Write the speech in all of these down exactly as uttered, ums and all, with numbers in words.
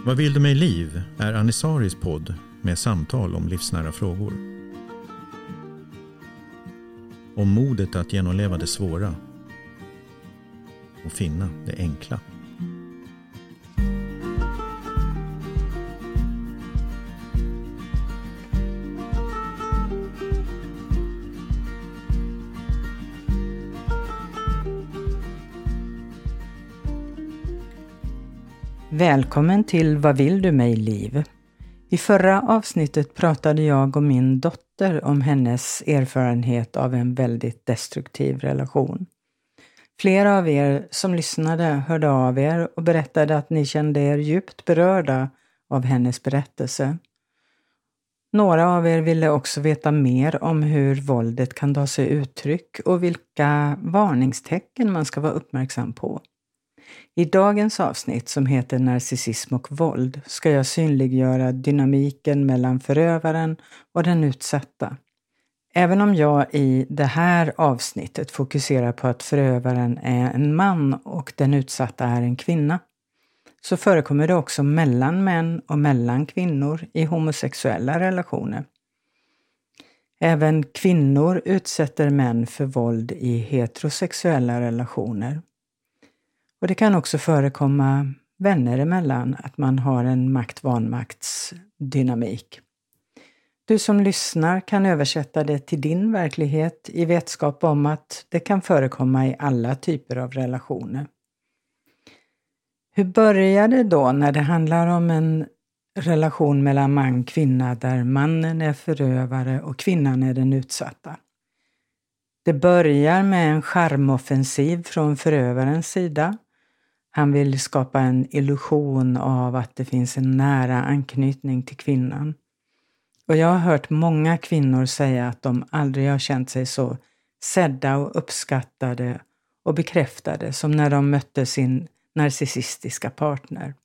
Vad vill du med liv är Anisaris podd med samtal om livsnära frågor. Om modet att genomleva det svåra och finna det enkla. Välkommen till Vad vill du mig liv? I förra avsnittet pratade jag och min dotter om hennes erfarenhet av en väldigt destruktiv relation. Flera av er som lyssnade hörde av er och berättade att ni kände er djupt berörda av hennes berättelse. Några av er ville också veta mer om hur våldet kan ta sig uttryck och vilka varningstecken man ska vara uppmärksam på. I dagens avsnitt som heter Narcissism och våld ska jag synliggöra dynamiken mellan förövaren och den utsatta. Även om jag i det här avsnittet fokuserar på att förövaren är en man och den utsatta är en kvinna, så förekommer det också mellan män och mellan kvinnor i homosexuella relationer. Även kvinnor utsätter män för våld i heterosexuella relationer. Och det kan också förekomma vänner emellan att man har en makt-vanmaktsdynamik. Du som lyssnar kan översätta det till din verklighet i vetskap om att det kan förekomma i alla typer av relationer. Hur börjar det då när det handlar om en relation mellan man och kvinna där mannen är förövare och kvinnan är den utsatta? Det börjar med en charmoffensiv från förövarens sida. Han vill skapa en illusion av att det finns en nära anknytning till kvinnan. Och jag har hört många kvinnor säga att de aldrig har känt sig så sedda och uppskattade och bekräftade som när de mötte sin narcissistiska partner.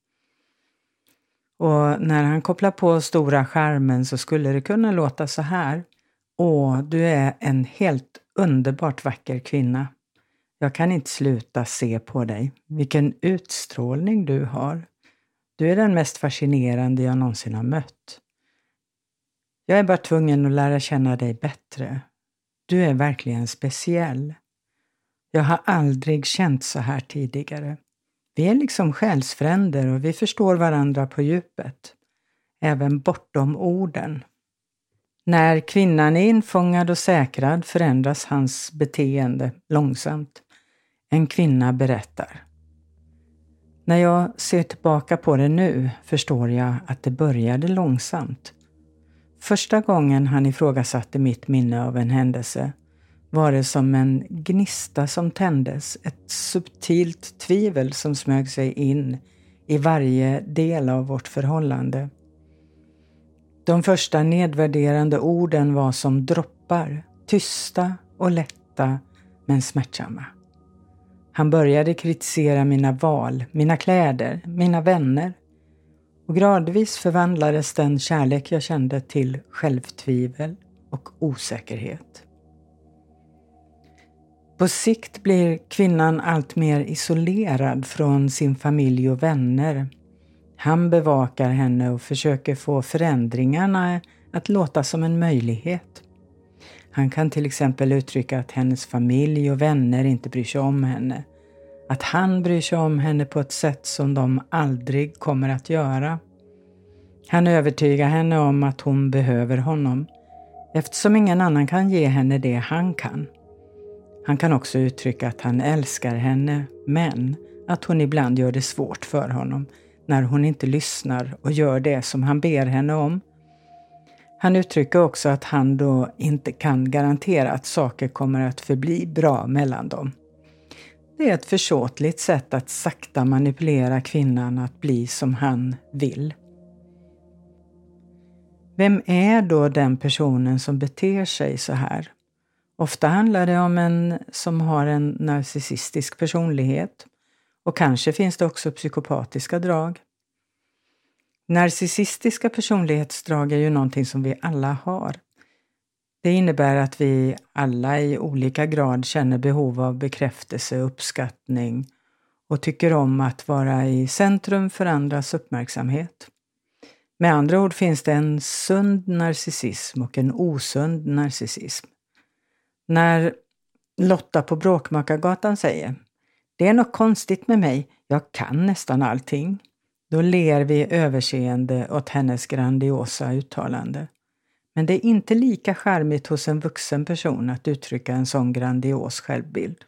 Och när han kopplar på stora skärmen så skulle det kunna låta så här. Åh, du är en helt underbart vacker kvinna. Jag kan inte sluta se på dig. Vilken utstrålning du har. Du är den mest fascinerande jag någonsin har mött. Jag är bara tvungen att lära känna dig bättre. Du är verkligen speciell. Jag har aldrig känt så här tidigare. Vi är liksom själsfränder och vi förstår varandra på djupet. Även bortom orden. När kvinnan är infångad och säkrad förändras hans beteende långsamt. En kvinna berättar. När jag ser tillbaka på det nu förstår jag att det började långsamt. Första gången han ifrågasatte mitt minne av en händelse var det som en gnista som tändes, ett subtilt tvivel som smög sig in i varje del av vårt förhållande. De första nedvärderande orden var som droppar, tysta och lätta men smärtsamma. Han började kritisera mina val, mina kläder, mina vänner. Och gradvis förvandlades den kärlek jag kände till självtvivel och osäkerhet. På sikt blir kvinnan allt mer isolerad från sin familj och vänner. Han bevakar henne och försöker få förändringarna att låta som en möjlighet. Han kan till exempel uttrycka att hennes familj och vänner inte bryr sig om henne. Att han bryr sig om henne på ett sätt som de aldrig kommer att göra. Han övertygar henne om att hon behöver honom, eftersom ingen annan kan ge henne det han kan. Han kan också uttrycka att han älskar henne, men att hon ibland gör det svårt för honom när hon inte lyssnar och gör det som han ber henne om. Han uttrycker också att han då inte kan garantera att saker kommer att förbli bra mellan dem. Det är ett försåtligt sätt att sakta manipulera kvinnan att bli som han vill. Vem är då den personen som beter sig så här? Ofta handlar det om en som har en narcissistisk personlighet. Och kanske finns det också psykopatiska drag. Narcissistiska personlighetsdrag är ju någonting som vi alla har. Det innebär att vi alla i olika grad känner behov av bekräftelse och uppskattning och tycker om att vara i centrum för andras uppmärksamhet. Med andra ord finns det en sund narcissism och en osund narcissism. När Lotta på Bråkmakargatan säger: "Det är något konstigt med mig, jag kan nästan allting." Då ler vi överseende åt hennes grandiosa uttalande. Men det är inte lika charmigt hos en vuxen person att uttrycka en sån grandios självbild.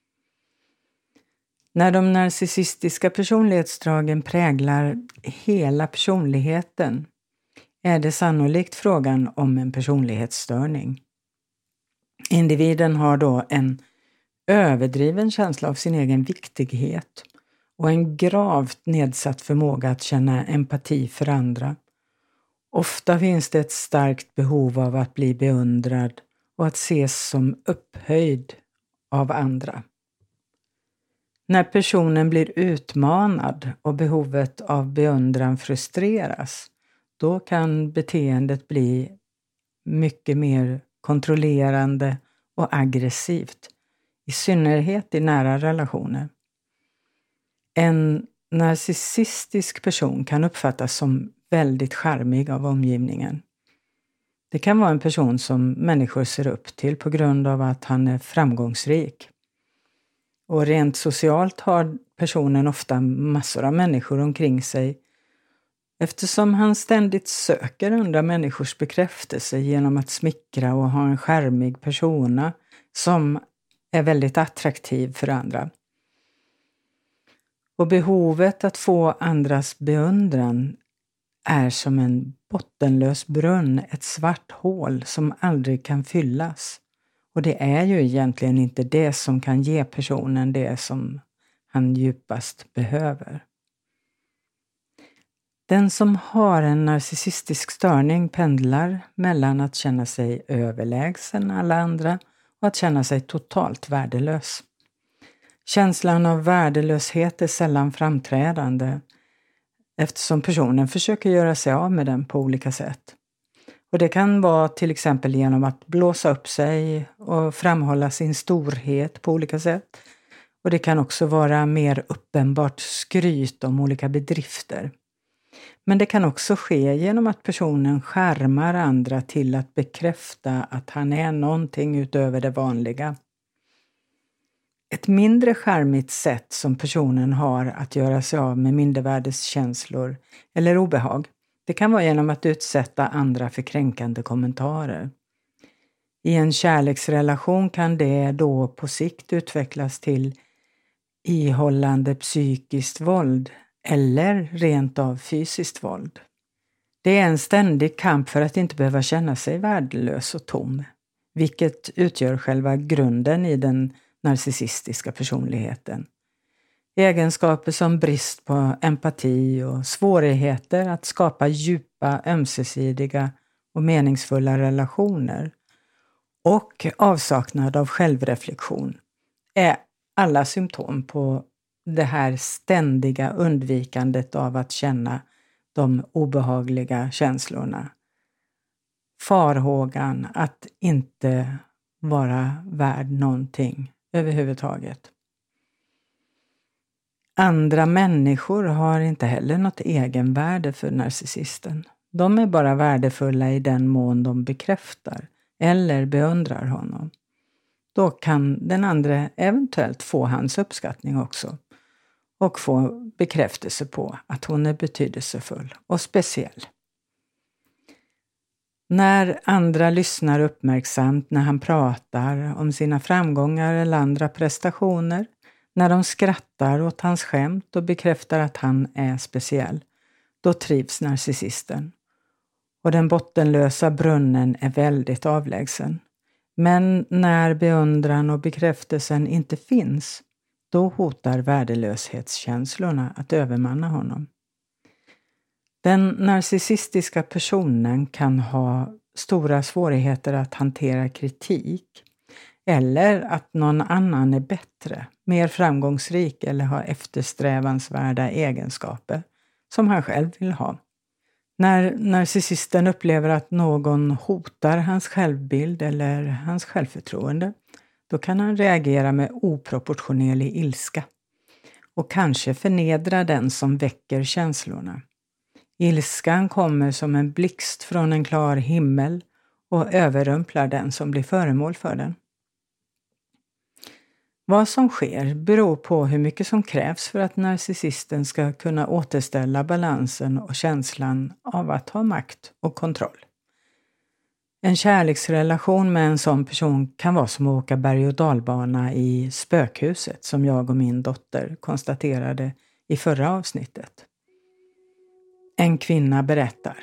När de narcissistiska personlighetsdragen präglar hela personligheten är det sannolikt frågan om en personlighetsstörning. Individen har då en överdriven känsla av sin egen viktighet och en gravt nedsatt förmåga att känna empati för andra. Ofta finns det ett starkt behov av att bli beundrad och att ses som upphöjd av andra. När personen blir utmanad och behovet av beundran frustreras, då kan beteendet bli mycket mer kontrollerande och aggressivt, i synnerhet i nära relationer. En narcissistisk person kan uppfattas som väldigt charmig av omgivningen. Det kan vara en person som människor ser upp till på grund av att han är framgångsrik. Och rent socialt har personen ofta massor av människor omkring sig eftersom han ständigt söker andra människors bekräftelse genom att smickra och ha en charmig persona som är väldigt attraktiv för andra. Och behovet att få andras beundran är som en bottenlös brunn, ett svart hål som aldrig kan fyllas. Och det är ju egentligen inte det som kan ge personen det som han djupast behöver. Den som har en narcissistisk störning pendlar mellan att känna sig överlägsen alla andra och att känna sig totalt värdelös. Känslan av värdelöshet är sällan framträdande eftersom personen försöker göra sig av med den på olika sätt. Och det kan vara till exempel genom att blåsa upp sig och framhålla sin storhet på olika sätt. Och det kan också vara mer uppenbart skryt om olika bedrifter. Men det kan också ske genom att personen skärmar andra till att bekräfta att han är någonting utöver det vanliga. Ett mindre charmigt sätt som personen har att göra sig av med mindervärdeskänslor eller obehag, det kan vara genom att utsätta andra för kränkande kommentarer. I en kärleksrelation kan det då på sikt utvecklas till ihållande psykiskt våld eller rent av fysiskt våld. Det är en ständig kamp för att inte behöva känna sig värdelös och tom, vilket utgör själva grunden i den narcissistiska personligheten. Egenskaper som brist på empati och svårigheter att skapa djupa, ömsesidiga och meningsfulla relationer och avsaknad av självreflektion är alla symptom på det här ständiga undvikandet av att känna de obehagliga känslorna. Farhågan att inte vara värd någonting överhuvudtaget. Andra människor har inte heller något egenvärde för narcissisten. De är bara värdefulla i den mån de bekräftar eller beundrar honom. Då kan den andra eventuellt få hans uppskattning också och få bekräftelse på att hon är betydelsefull och speciell. När andra lyssnar uppmärksamt när han pratar om sina framgångar eller andra prestationer, när de skrattar åt hans skämt och bekräftar att han är speciell, då trivs narcissisten. Och den bottenlösa brunnen är väldigt avlägsen. Men när beundran och bekräftelsen inte finns, då hotar värdelöshetskänslorna att övermanna honom. Den narcissistiska personen kan ha stora svårigheter att hantera kritik eller att någon annan är bättre, mer framgångsrik eller har eftersträvansvärda egenskaper som han själv vill ha. När narcissisten upplever att någon hotar hans självbild eller hans självförtroende, då kan han reagera med oproportionerlig ilska. och kanske förnedra den som väcker känslorna. Ilskan kommer som en blixt från en klar himmel och överrumplar den som blir föremål för den. Vad som sker beror på hur mycket som krävs för att narcissisten ska kunna återställa balansen och känslan av att ha makt och kontroll. En kärleksrelation med en sån person kan vara som att åka berg- och dalbana i spökhuset, som jag och min dotter konstaterade i förra avsnittet. En kvinna berättar: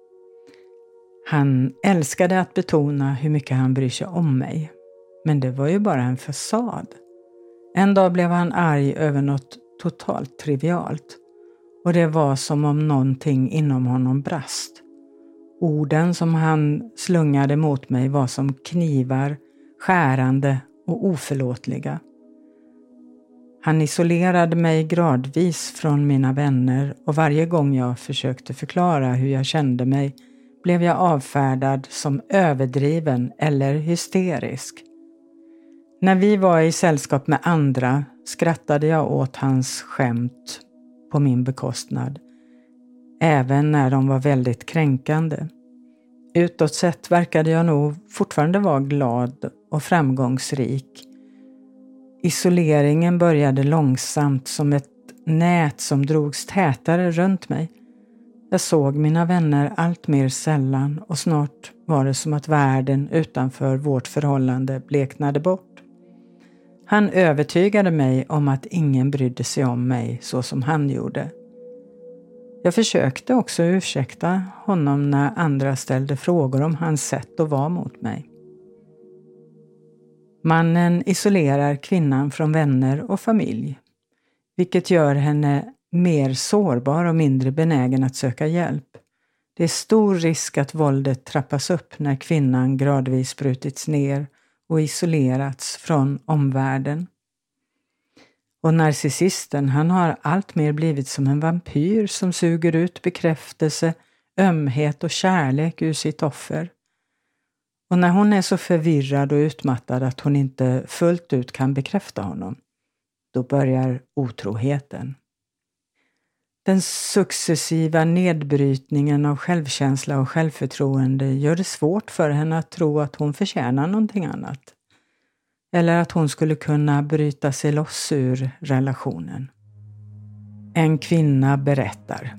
han älskade att betona hur mycket han bryr sig om mig, men det var ju bara en fasad. En dag blev han arg över något totalt trivialt, och det var som om någonting inom honom brast. Orden som han slungade mot mig var som knivar, skärande och oförlåtliga. Han isolerade mig gradvis från mina vänner, och varje gång jag försökte förklara hur jag kände mig blev jag avfärdad som överdriven eller hysterisk. När vi var i sällskap med andra skrattade jag åt hans skämt på min bekostnad, även när de var väldigt kränkande. Utåt sett verkade jag nog fortfarande vara glad och framgångsrik. Isoleringen började långsamt som ett nät som drogs tätare runt mig. Jag såg mina vänner allt mer sällan, och snart var det som att världen utanför vårt förhållande bleknade bort. Han övertygade mig om att ingen brydde sig om mig så som han gjorde. Jag försökte också ursäkta honom när andra ställde frågor om hans sätt att vara mot mig. Mannen isolerar kvinnan från vänner och familj, vilket gör henne mer sårbar och mindre benägen att söka hjälp. Det är stor risk att våldet trappas upp när kvinnan gradvis brutits ner och isolerats från omvärlden. Och narcissisten, han har allt mer blivit som en vampyr som suger ut bekräftelse, ömhet och kärlek ur sitt offer. Och när hon är så förvirrad och utmattad att hon inte fullt ut kan bekräfta honom, då börjar otroheten. Den successiva nedbrytningen av självkänsla och självförtroende gör det svårt för henne att tro att hon förtjänar någonting annat. Eller att hon skulle kunna bryta sig loss ur relationen. En kvinna berättar: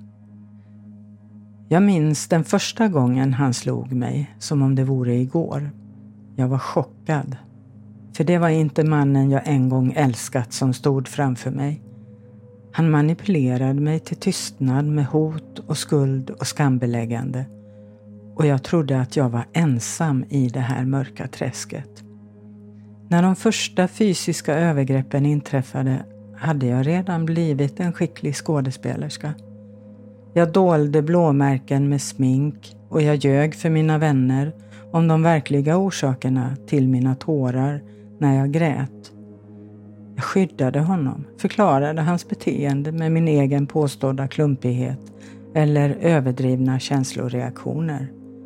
jag minns den första gången han slog mig som om det vore igår. Jag var chockad. För det var inte mannen jag en gång älskat som stod framför mig. Han manipulerade mig till tystnad med hot och skuld och skambeläggande. Och jag trodde att jag var ensam i det här mörka träsket. När de första fysiska övergreppen inträffade hade jag redan blivit en skicklig skådespelerska. Jag dolde blåmärken med smink och jag ljög för mina vänner om de verkliga orsakerna till mina tårar när jag grät. Jag skyddade honom, förklarade hans beteende med min egen påstådda klumpighet eller överdrivna känsloreaktioner.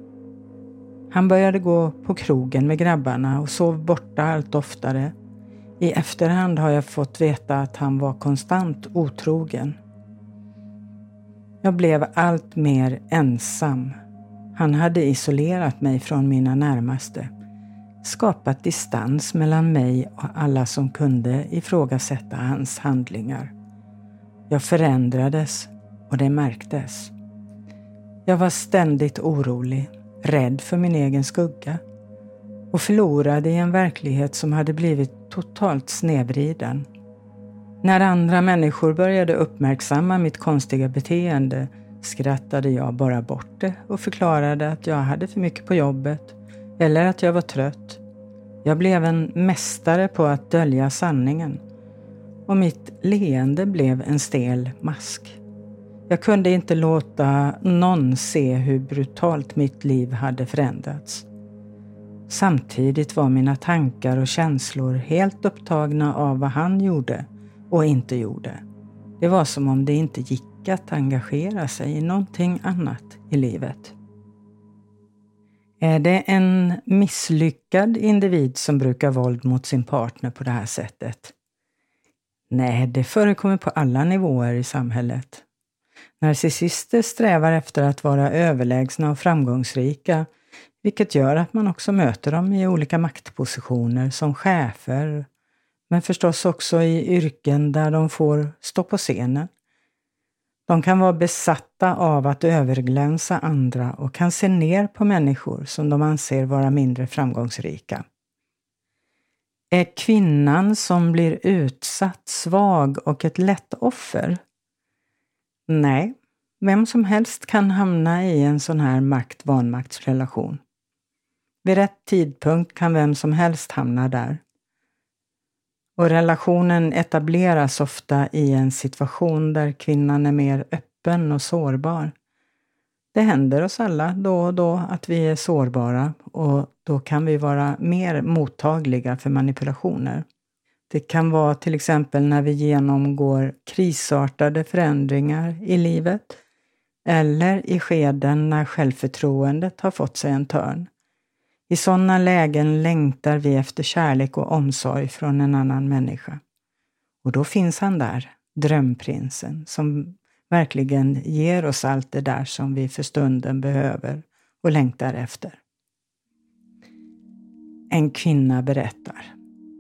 Han började gå på krogen med grabbarna och sov borta allt oftare. I efterhand har jag fått veta att han var konstant otrogen. Jag blev allt mer ensam. Han hade isolerat mig från mina närmaste, skapat distans mellan mig och alla som kunde ifrågasätta hans handlingar. Jag förändrades och det märktes. Jag var ständigt orolig, rädd för min egen skugga och förlorade i en verklighet som hade blivit totalt snedvriden. När andra människor började uppmärksamma mitt konstiga beteende skrattade jag bara bort det och förklarade att jag hade för mycket på jobbet eller att jag var trött. Jag blev en mästare på att dölja sanningen och mitt leende blev en stel mask. Jag kunde inte låta någon se hur brutalt mitt liv hade förändrats. Samtidigt var mina tankar och känslor helt upptagna av vad han gjorde och inte gjorde. Det var som om det inte gick att engagera sig i någonting annat i livet. Är det en misslyckad individ som brukar våld mot sin partner på det här sättet? Nej, det förekommer på alla nivåer i samhället. Narcissister strävar efter att vara överlägsna och framgångsrika, vilket gör att man också möter dem i olika maktpositioner som chefer, men förstås också i yrken där de får stå på scenen. De kan vara besatta av att överglänsa andra och kan se ner på människor som de anser vara mindre framgångsrika. Är kvinnan som blir utsatt svag och ett lätt offer? Nej, vem som helst kan hamna i en sån här makt-vanmaktsrelation. Vid rätt tidpunkt kan vem som helst hamna där. Och relationen etableras ofta i en situation där kvinnan är mer öppen och sårbar. Det händer oss alla då och då att vi är sårbara och då kan vi vara mer mottagliga för manipulationer. Det kan vara till exempel när vi genomgår krisartade förändringar i livet eller i skeden när självförtroendet har fått sig en törn. I sådana lägen längtar vi efter kärlek och omsorg från en annan människa. Och då finns han där, drömprinsen, som verkligen ger oss allt det där som vi för stunden behöver och längtar efter. En kvinna berättar.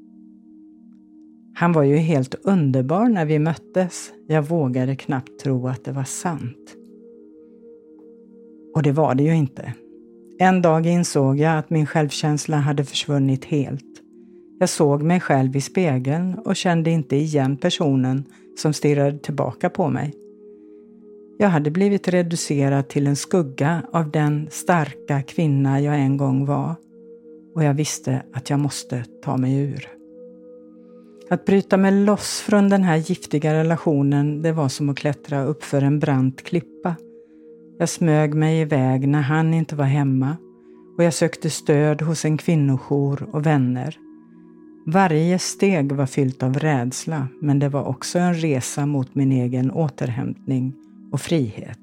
Han var ju helt underbar när vi möttes. Jag vågade knappt tro att det var sant. Och det var det ju inte. En dag insåg jag att min självkänsla hade försvunnit helt. Jag såg mig själv i spegeln och kände inte igen personen som stirrade tillbaka på mig. Jag hade blivit reducerad till en skugga av den starka kvinna jag en gång var. Och jag visste att jag måste ta mig ur. Att bryta mig loss från den här giftiga relationen, det var som att klättra upp för en brant klippa. Jag smög mig iväg när han inte var hemma och jag sökte stöd hos en kvinnojour och vänner. Varje steg var fyllt av rädsla, men det var också en resa mot min egen återhämtning och frihet.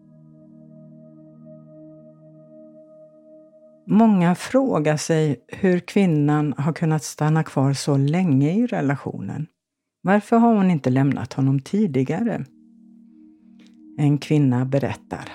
Många frågar sig hur kvinnan har kunnat stanna kvar så länge i relationen. Varför har hon inte lämnat honom tidigare? En kvinna berättar.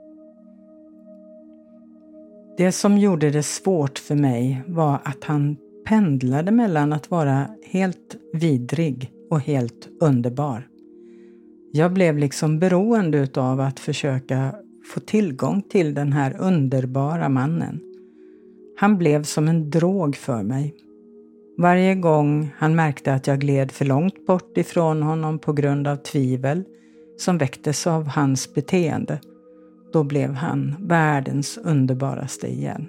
Det som gjorde det svårt för mig var att han pendlade mellan att vara helt vidrig och helt underbar. Jag blev liksom beroende av att försöka få tillgång till den här underbara mannen. Han blev som en drog för mig. Varje gång han märkte att jag gled för långt bort ifrån honom på grund av tvivel som väcktes av hans beteende, då blev han världens underbaraste igen.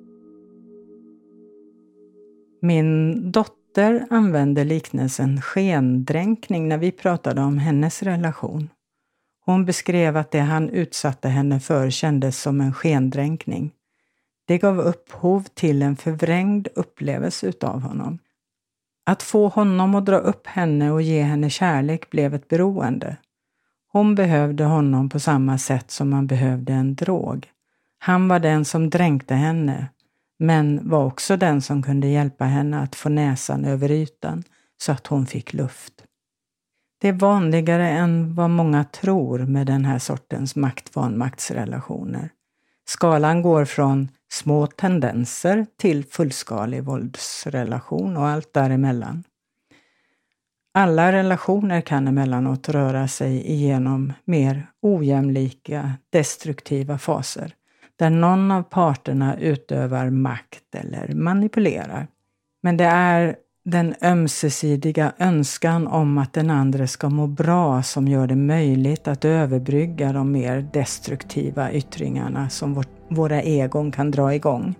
Min dotter använde liknelsen skendränkning när vi pratade om hennes relation. Hon beskrev att det han utsatte henne för kändes som en skendränkning. Det gav upphov till en förvrängd upplevelse utav honom. Att få honom att dra upp henne och ge henne kärlek blev ett beroende. Hon behövde honom på samma sätt som man behövde en drog. Han var den som dränkte henne, men var också den som kunde hjälpa henne att få näsan över ytan så att hon fick luft. Det är vanligare än vad många tror med den här sortens makt-vanmaktsrelationer. Skalan går från små tendenser till fullskalig våldsrelation och allt däremellan. Alla relationer kan emellanåt röra sig igenom mer ojämlika, destruktiva faser, där någon av parterna utövar makt eller manipulerar. Men det är den ömsesidiga önskan om att den andra ska må bra som gör det möjligt att överbrygga de mer destruktiva yttringarna som vårt, våra egon kan dra igång.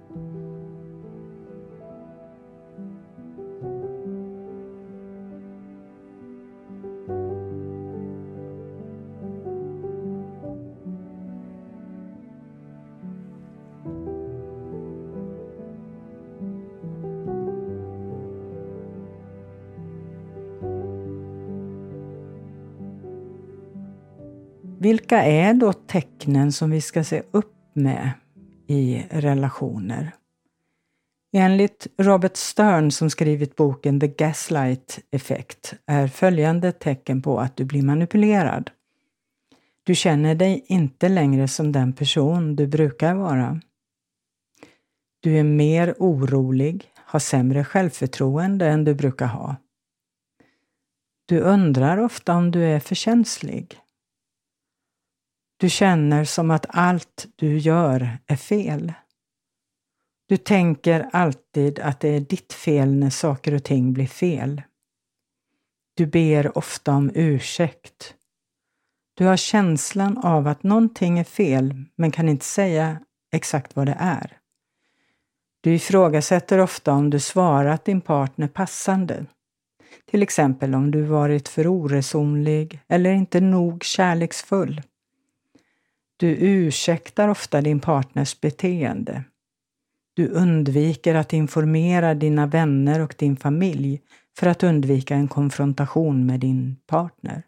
Vilka är då tecknen som vi ska se upp med i relationer? Enligt Robert Stern som skrivit boken The Gaslight Effect är följande tecken på att du blir manipulerad. Du känner dig inte längre som den person du brukar vara. Du är mer orolig, har sämre självförtroende än du brukar ha. Du undrar ofta om du är för känslig. Du känner som att allt du gör är fel. Du tänker alltid att det är ditt fel när saker och ting blir fel. Du ber ofta om ursäkt. Du har känslan av att någonting är fel men kan inte säga exakt vad det är. Du ifrågasätter ofta om du svarat din partner passande. Till exempel om du varit för oresonlig eller inte nog kärleksfull. Du ursäktar ofta din partners beteende. Du undviker att informera dina vänner och din familj för att undvika en konfrontation med din partner.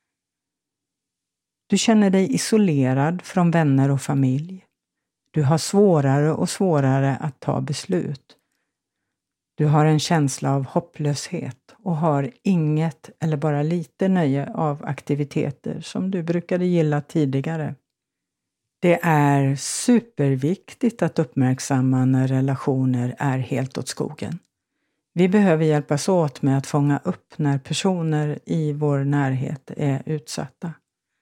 Du känner dig isolerad från vänner och familj. Du har svårare och svårare att ta beslut. Du har en känsla av hopplöshet och har inget eller bara lite nöje av aktiviteter som du brukade gilla tidigare. Det är superviktigt att uppmärksamma när relationer är helt åt skogen. Vi behöver hjälpas åt med att fånga upp när personer i vår närhet är utsatta.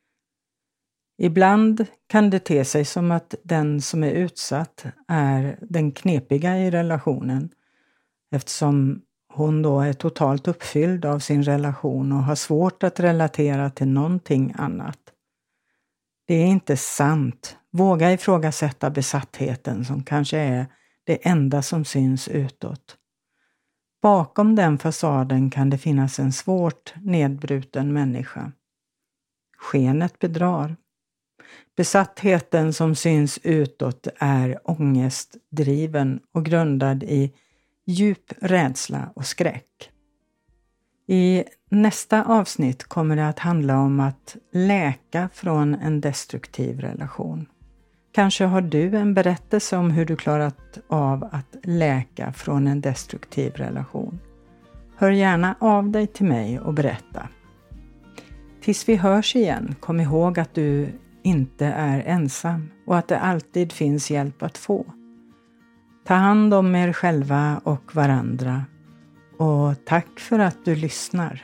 Ibland kan det te sig som att den som är utsatt är den knepiga i relationen, eftersom hon då är totalt uppfylld av sin relation och har svårt att relatera till någonting annat. Det är inte sant. Våga ifrågasätta besattheten som kanske är det enda som syns utåt. Bakom den fasaden kan det finnas en svårt nedbruten människa. Skenet bedrar. Besattheten som syns utåt är ångestdriven och grundad i djup rädsla och skräck. I nästa avsnitt kommer det att handla om att läka från en destruktiv relation. Kanske har du en berättelse om hur du klarat av att läka från en destruktiv relation. Hör gärna av dig till mig och berätta. Tills vi hörs igen, kom ihåg att du inte är ensam och att det alltid finns hjälp att få. Ta hand om er själva och varandra. Och tack för att du lyssnar.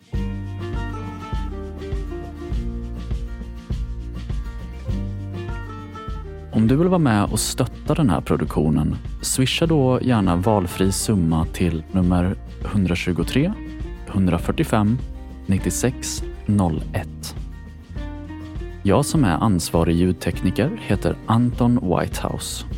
Om du vill vara med och stötta den här produktionen, swisha då gärna valfri summa till nummer ett två tre, ett fyra fem, nio sex noll ett. Jag som är ansvarig ljudtekniker heter Anton Whitehouse.